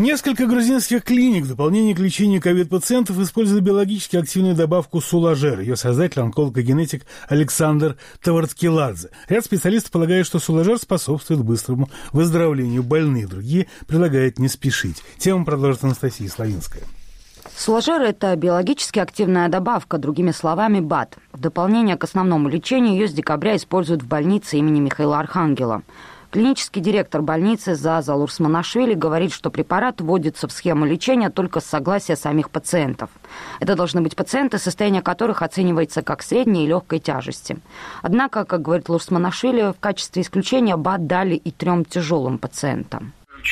Несколько грузинских клиник в дополнение к лечению ковид-пациентов используют биологически активную добавку Сулажер. Ее создатель – онколог и генетик Александр Таварткеладзе. Ряд специалистов полагает, что Сулажер способствует быстрому выздоровлению больных. Другие предлагают не спешить. Тему продолжит Анастасия Славинская. Сулажер – это биологически активная добавка, другими словами, БАД. В дополнение к основному лечению ее с декабря используют в больнице имени Михаила Архангела. Клинический директор больницы Зазал Урсманашвили говорит, что препарат вводится в схему лечения только с согласия самих пациентов. Это должны быть пациенты, состояние которых оценивается как средней и легкой тяжести. Однако, как говорит Урсманашвили, в качестве исключения БАД дали и 3 тяжелым пациентам.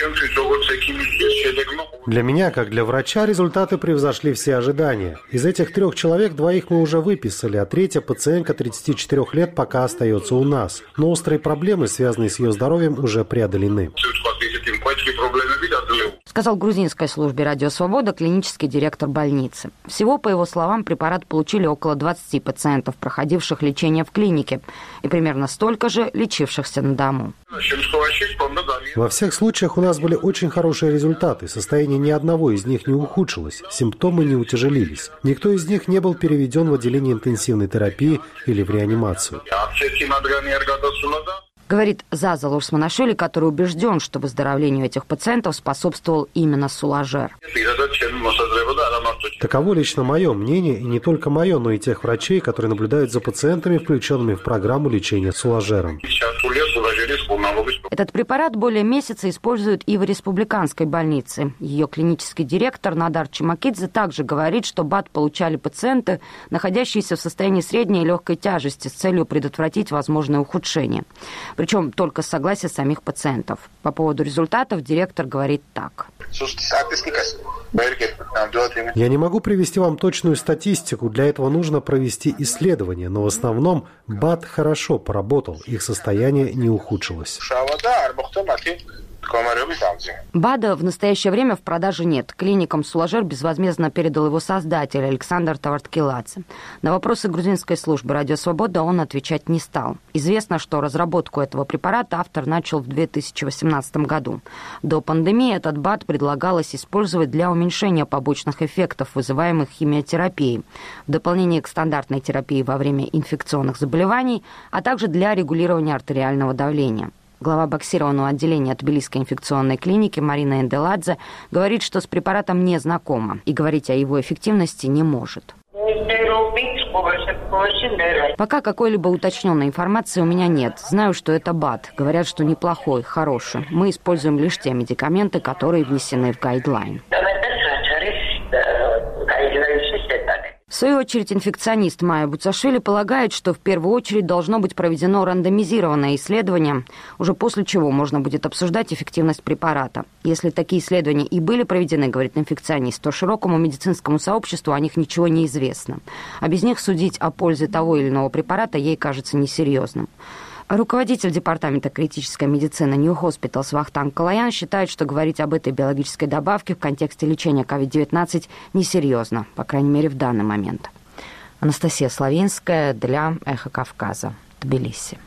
Для меня, как для врача, результаты превзошли все ожидания. Из этих 3 человек 2 мы уже выписали, а 3-я пациентка 34 лет пока остается у нас. Но острые проблемы, связанные с ее здоровьем, уже преодолены. Сказал грузинской службе «Радио Свобода» клинический директор больницы. Всего, по его словам, препарат получили около 20 пациентов, проходивших лечение в клинике, и примерно столько же лечившихся на дому. Во всех случаях у нас были очень хорошие результаты. Состояние ни одного из них не ухудшилось, симптомы не утяжелились. Никто из них не был переведен в отделение интенсивной терапии или в реанимацию. Говорит Зазал Урсманашвили, который убежден, что выздоровлению этих пациентов способствовал именно Сулажер. Таково лично мое мнение, и не только мое, но и тех врачей, которые наблюдают за пациентами, включенными в программу лечения Сулажером. Этот препарат более месяца используют и в республиканской больнице. Ее клинический директор Надар Чимакидзе также говорит, что БАД получали пациенты, находящиеся в состоянии средней и легкой тяжести, с целью предотвратить возможное ухудшение. Причем только с согласия самих пациентов. По поводу результатов директор говорит так. Я не могу привести вам точную статистику, для этого нужно провести исследование, но в основном БАД хорошо поработал, их состояние не ухудшилось. БАДа в настоящее время в продаже нет. Клиникам Сулажер безвозмездно передал его создатель Александр Таварткеладзе. На вопросы грузинской службы «Радио Свобода» он отвечать не стал. Известно, что разработку этого препарата автор начал в 2018 году. До пандемии этот БАД предлагалось использовать для уменьшения побочных эффектов, вызываемых химиотерапией, в дополнение к стандартной терапии во время инфекционных заболеваний, а также для регулирования артериального давления. Глава боксированного отделения Тбилисской инфекционной клиники Марина Энделадзе говорит, что с препаратом не знакома и говорить о его эффективности не может. Пока какой-либо уточненной информации у меня нет. Знаю, что это БАД. Говорят, что неплохой, хороший. Мы используем лишь те медикаменты, которые внесены в гайдлайн. В свою очередь, инфекционист Майя Буцашвили полагает, что в первую очередь должно быть проведено рандомизированное исследование, уже после чего можно будет обсуждать эффективность препарата. Если такие исследования и были проведены, говорит инфекционист, то широкому медицинскому сообществу о них ничего не известно. А без них судить о пользе того или иного препарата ей кажется несерьезным. Руководитель департамента критической медицины New Hospitals Вахтанг Калаян считает, что говорить об этой биологической добавке в контексте лечения COVID-19 несерьезно, по крайней мере, в данный момент. Анастасия Славинская для «Эхо Кавказа», Тбилиси.